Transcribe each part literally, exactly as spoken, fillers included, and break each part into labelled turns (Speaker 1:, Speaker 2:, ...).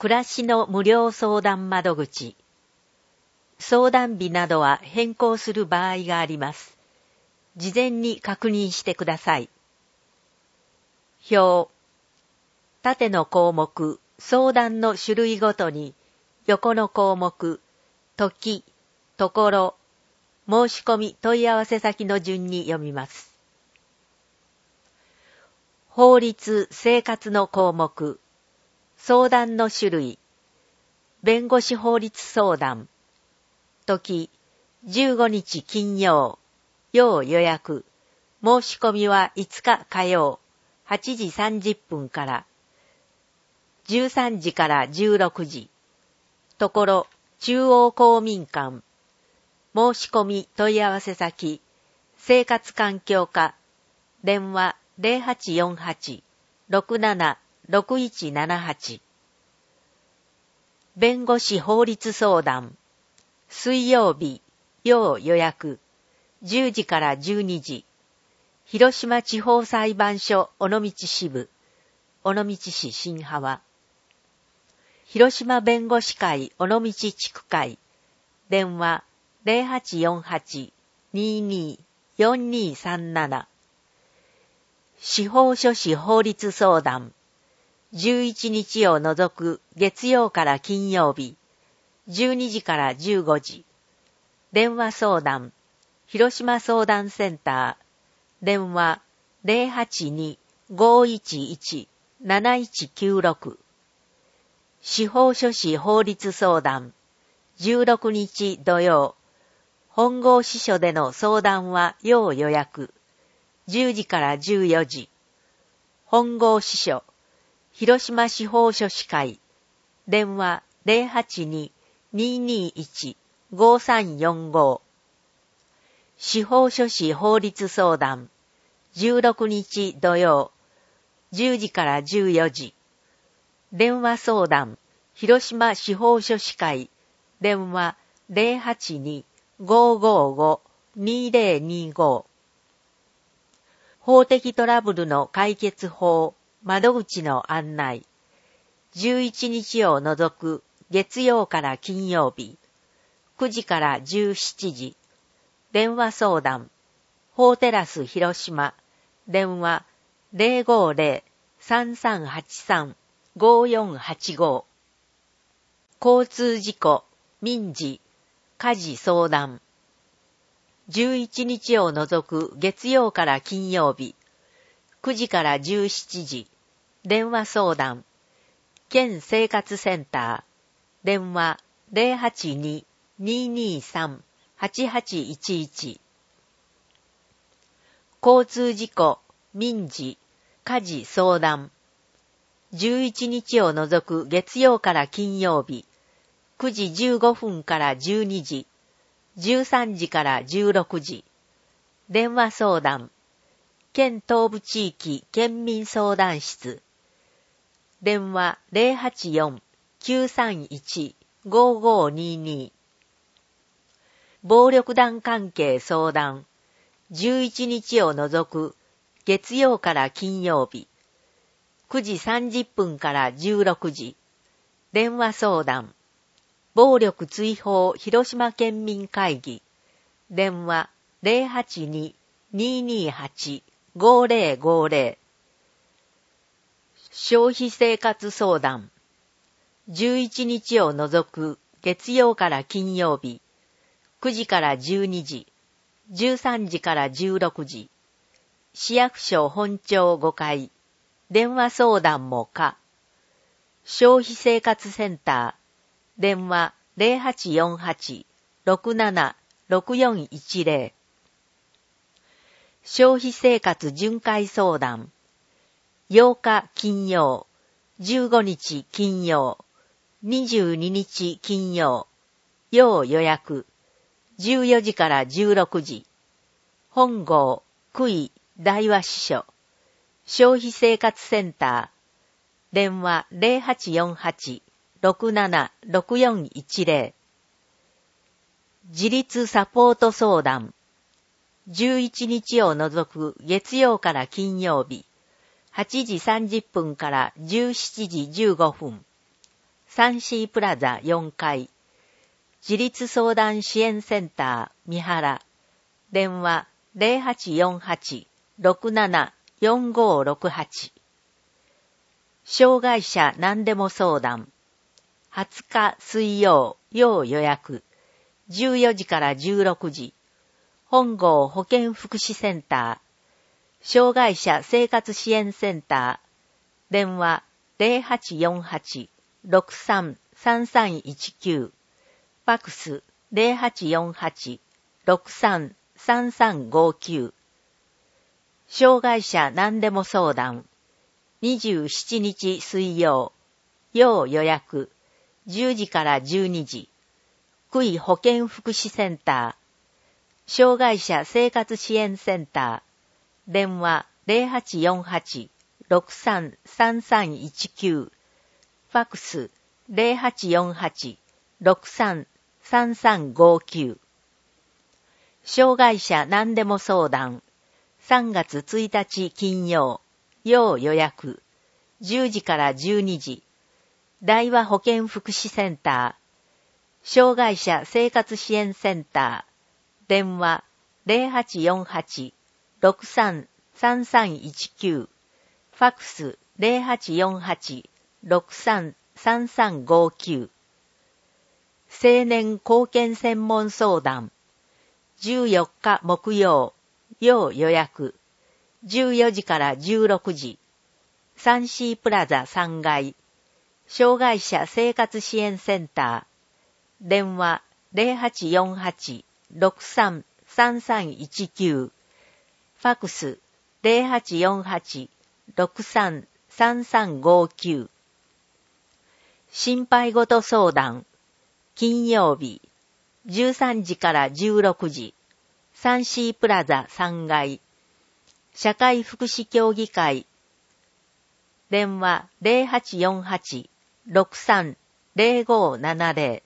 Speaker 1: 暮らしの無料相談窓口。相談日などは変更する場合があります。事前に確認してください。表。縦の項目、相談の種類ごとに、横の項目、時、ところ、申し込み問い合わせ先の順に読みます。法律・生活の項目、相談の種類、弁護士法律相談、時、じゅうごにち金曜、要予約、申し込みはいつか火曜、はちじさんじゅっぷんから、じゅうさんじからじゅうろくじ、ところ、中央公民館、申し込み問い合わせ先、生活環境課、電話 ゼロはちよんはち ろくなな ろくいちななはち。弁護士法律相談、水曜日、要予約、じゅうじからじゅうにじ、広島地方裁判所尾道支部、尾道市新浜。広島弁護士会尾道地区会、電話 ゼロはちよんはち にーにー よんにーさんなな。司法書士法律相談、じゅういちにちを除く月曜から金曜日、じゅうにじからじゅうごじ。電話相談、広島相談センター、電話 ゼロはちに ごいちいち なないちきゅうろく。司法書士法律相談、じゅうろくにち土曜、本郷支所での相談は要予約、じゅうじからじゅうよじ。本郷支所、広島司法書士会、電話 ゼロはちに にーにーいち ごさんよんご。司法書士法律相談、じゅうろくにち土曜、じゅうじからじゅうよじ。電話相談、広島司法書士会、電話 ゼロはちに ごーごーご にーぜろにーご。法的トラブルの解決法、窓口の案内。じゅういちにちを除く月曜から金曜日、くじからじゅうしちじ。電話相談、法テラス広島、電話 ゼロごーゼロ さんさんはちさん ごよんはちご。交通事故、民事、家事相談。じゅういちにちを除く月曜から金曜日、くじからじゅうしちじ。電話相談、県生活センター、電話 ゼロはちに にーにーさん はちはちいちいち。交通事故、民事、家事相談。じゅういちにちを除く月曜から金曜日、くじじゅうごふんからじゅうにじ、じゅうさんじからじゅうろくじ。電話相談、県東部地域県民相談室。電話 ゼロはちよん きゅうさんいち ごーごーにーにー。暴力団関係相談。じゅういちにちを除く月曜から金曜日。くじさんじゅっぷんからじゅうろくじ。電話相談。暴力追放広島県民会議。電話 ゼロはちに にーにーはち ごーぜろごーぜろ。消費生活相談。じゅういちにちを除く月曜から金曜日、くじからじゅうにじ、じゅうさんじからじゅうろくじ。市役所本庁ごかい。電話相談も可。消費生活センター。電話 ゼロはちよんはち ろくなな ろくよんいちぜろ。消費生活巡回相談。ようか金曜、じゅうごにち金曜、にじゅうににち金曜、要予約、じゅうよじからじゅうろくじ。本郷、区井、大和支所、消費生活センター。電話 ゼロはちよんはち ろくなな ろくよんいちぜろ。自立サポート相談。じゅういちにちを除く月曜から金曜日、はちじさんじゅっぷんからじゅうしちじじゅうごふん。 サンシープラザよんかい、自立相談支援センター三原、電話 ゼロはちよんはち ろくなな よんごろくはち。障害者何でも相談、はつか水曜、要予約、じゅうよじからじゅうろくじ、本郷保健福祉センター、障害者生活支援センター、電話 ゼロはちよんはち ろくさん さんさんいちきゅう、ファクス ゼロはちよんはち ろくさん さんさんごきゅう。障害者何でも相談、にじゅうしちにち水曜、要予約、じゅうじからじゅうにじ、区医保健福祉センター、障害者生活支援センター、電話 ゼロはちよんはち ろくさん さんさんいちきゅう、ファクス ゼロはちよんはち ろくさん さんさんごきゅう。障害者何でも相談、さんがつついたち金曜、要予約、じゅうじからじゅうにじ、大和保健福祉センター、障害者生活支援センター、電話 ゼロはちよんはち ろくさん さんさんいちきゅう、ファクス ゼロはちよんはち ろくさん さんさんごきゅう。青年貢献専門相談、じゅうよっか木曜、要予約、じゅうよじからじゅうろくじ、サンシープラザさんがい、障害者生活支援センター、電話 ゼロはちよんはち ろくさん さんさんいちきゅう、ファクス ゼロはちよんはち ろくさん さんさんごきゅう。心配ごと相談、金曜日、じゅうさんじからじゅうろくじ、サンシープラザさんがい、社会福祉協議会、電話 ゼロはちよんはち ろくさん ゼロごななゼロ。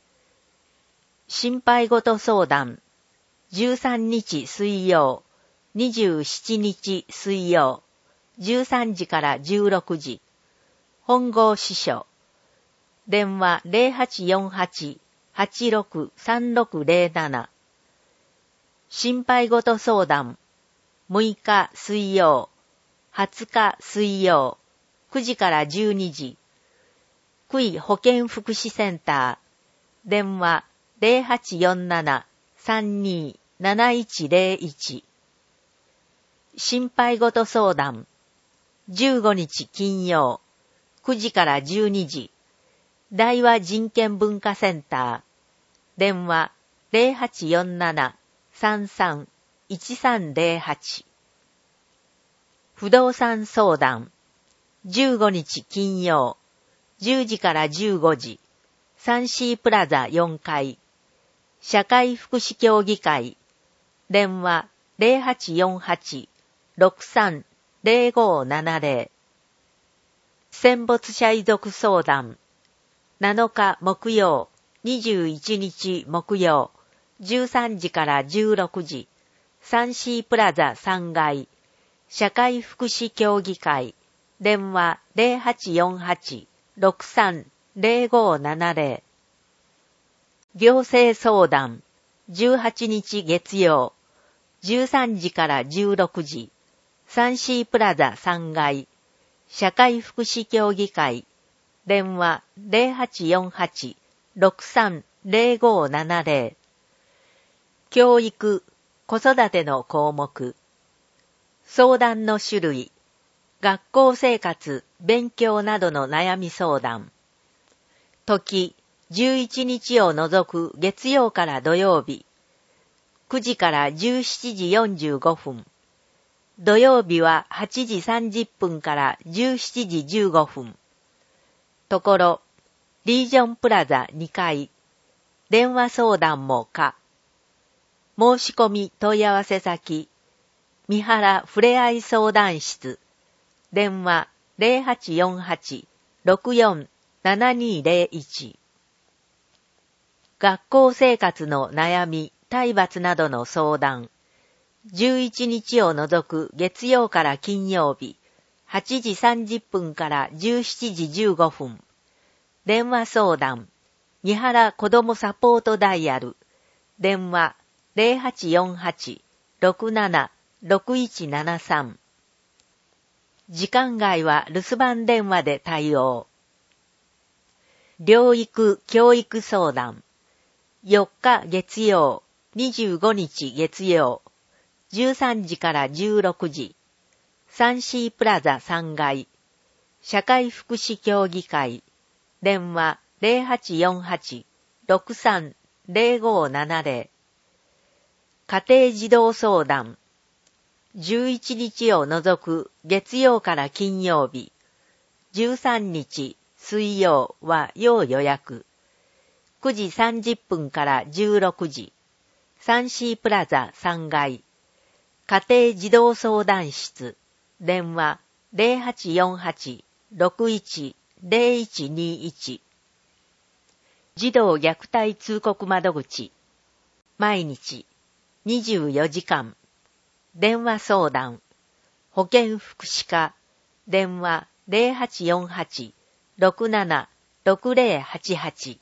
Speaker 1: 心配ごと相談、じゅうさんにち水曜、にじゅうしちにち水曜、じゅうさんじからじゅうろくじ、本郷支所、電話 ゼロはちよんはち はちろく さんろくゼロなな。心配ごと相談、むいか水曜、はつか水曜、くじからじゅうにじ、区医保健福祉センター、電話 ゼロはちよんなな さんに なないちゼロいち。心配ごと相談、じゅうごにち金曜、くじからじゅうにじ、大和人権文化センター、電話 ゼロはちよんなな さんさん いちさんゼロはち。不動産相談、じゅうごにち金曜、じゅうじからじゅうごじ、サンシープラザよんかい、社会福祉協議会、電話 ゼロはちよんはち ろくさん ゼロごななゼロ。戦没者遺族相談、なのか木曜、にじゅういちにち木曜、じゅうさんじからじゅうろくじ、サンシープラザさんがい、社会福祉協議会、電話 ゼロはちよんはち ろくさん ゼロごななゼロ。行政相談、じゅうはちにち月曜、じゅうさんじからじゅうろくじ、サンシープラザさんがい、社会福祉協議会、電話 ゼロはちよんはち ろくさん ゼロごななゼロ。教育、子育ての項目。相談の種類。学校生活、勉強などの悩み相談。時、じゅういちにちを除く月曜から土曜日。くじからじゅうしちじよんじゅうごふん。土曜日ははちじさんじゅっぷんからじゅうしちじじゅうごふん。ところ、リージョンプラザにかい。電話相談も可。申し込み問い合わせ先、三原ふれあい相談室。電話 ゼロはちよんはち ろくよん ななにゼロいち。学校生活の悩み、体罰などの相談。じゅういちにちを除く月曜から金曜日、はちじさんじゅっぷんからじゅうしちじじゅうごふん。 電話相談、三原子どもサポートダイヤル、電話 ゼロはちよんはち ろくなな ろくいちななさん。時間外は留守番電話で対応。療育教育相談、よっか月曜、にじゅうごにち月曜、じゅうさんじからじゅうろくじ、サンシープラザさんがい、社会福祉協議会、電話 ゼロはちよんはち ろくさん ゼロごななゼロ。家庭児童相談、じゅういちにちを除く月曜から金曜日、じゅうさんにち水曜は要予約、くじさんじゅっぷんからじゅうろくじ、サンシープラザさんがい、家庭児童相談室、電話 ゼロはちよんはち ろくいち ゼロいちにいち。児童虐待通告窓口、毎日にじゅうよじかん、電話相談、保健福祉課、電話 ゼロはちよんはち ろくなな ろくゼロはちはち。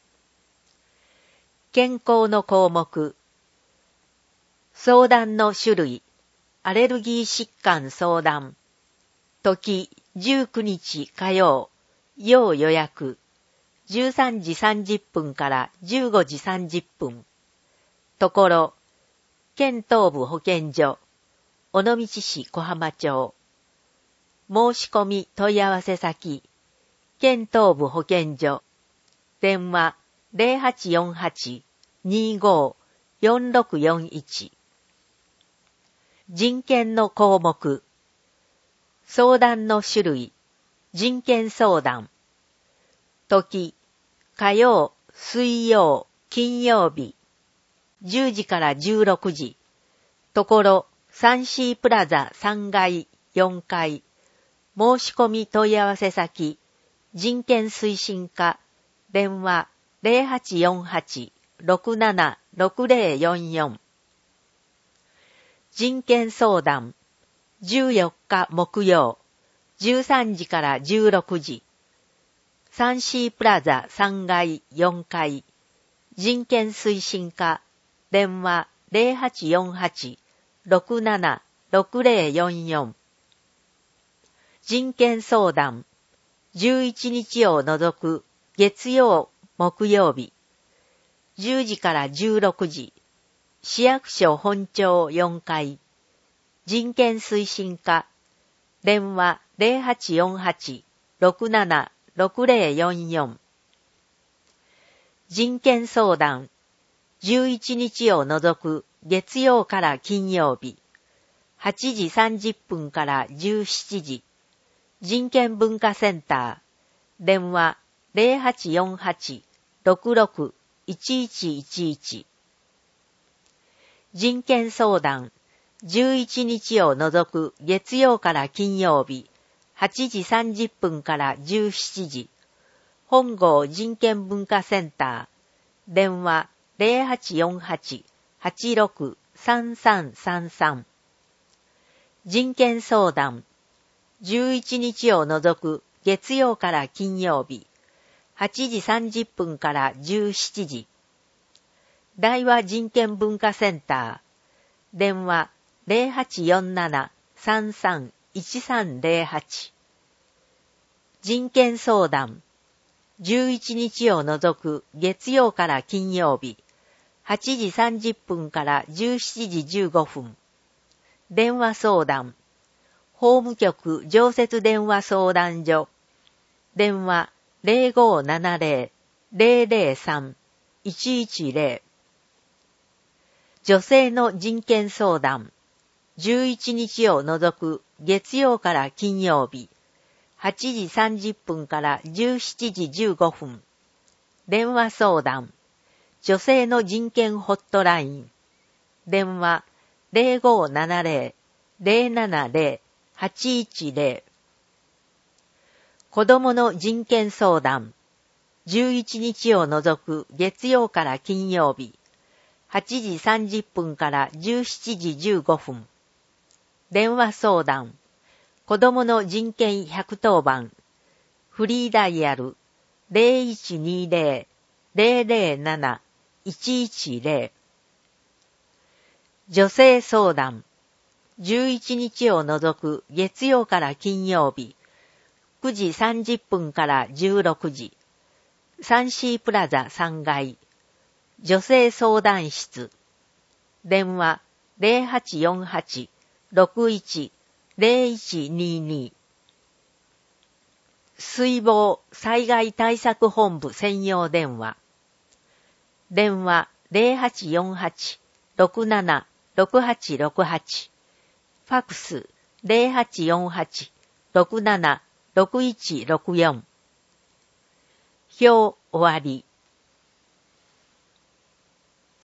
Speaker 1: 健康の項目、相談の種類、アレルギー疾患相談、時じゅうくにち火曜、要予約、じゅうさんじさんじゅっぷんからじゅうごじさんじゅっぷん、ところ、県東部保健所、尾道市小浜町、申し込み問い合わせ先、県東部保健所、電話 ゼロはちよんはち にご よんろくよんいち。人権の項目、相談の種類、人権相談、時、火曜、水曜、金曜日、じゅうじからじゅうろくじ、ところ、サンシープラザさんがい、よんかい、申し込み問い合わせ先、人権推進課、電話 ゼロはちよんはち ろくなな ろくゼロよんよん。人権相談、じゅうよっか木曜、じゅうさんじからじゅうろくじ、サンシープラザさんがい、よんかい、人権推進課、電話 ゼロはちよんはち ろくなな ろくゼロよんよん。人権相談、じゅういちにちを除く月曜、木曜日、じゅうじからじゅうろくじ、市役所本庁よんかい、人権推進課、電話 ゼロはちよんはち ろくなな ろくゼロよんよん。人権相談、じゅういちにちを除く月曜から金曜日、はちじさんじゅっぷんからじゅうしちじ、人権文化センター、電話 ゼロはちよんはち ろくろく いちいちいちいち。人権相談、じゅういちにちを除く月曜から金曜日、はちじさんじゅっぷんからじゅうしちじ、本郷人権文化センター、電話 ゼロはちよんはち はちろく さんさんさんさん。人権相談、じゅういちにちを除く月曜から金曜日、はちじさんじゅっぷんからじゅうしちじ。大和人権文化センター、電話 ゼロはちよんなな さんさん いちさんゼロはち。人権相談、じゅういちにちを除く月曜から金曜日、はちじさんじゅっぷんからじゅうしちじじゅうごふん。電話相談、法務局常設電話相談所、電話 ゼロごななゼロ ゼロゼロさん いちいちゼロ。女性の人権相談、じゅういちにちを除く月曜から金曜日、はちじさんじゅっぷんからじゅうしちじじゅうごふん。電話相談、女性の人権ホットライン、電話 ゼロごななゼロ ゼロななゼロ はちいちゼロ。子どもの人権相談、じゅういちにちを除く月曜から金曜日、はちじさんじゅっぷんからじゅうしちじじゅうごふん。電話相談、子どもの人権ひゃくとおばん、フリーダイヤルゼロいちにゼロ ゼロゼロなな いちいちゼロ。女性相談。じゅういちにちを除く月曜から金曜日、くじさんじゅっぷんからじゅうろくじ、サンシープラザさんがい、女性相談室。電話ゼロはちよんはち ろくいち ゼロいちにに。水防災害対策本部専用電話。電話ゼロはちよんはち ろくなな ろくはちろくはち。ファクスゼロはちよんはち ろくなな ろくいちろくよん。表終わり。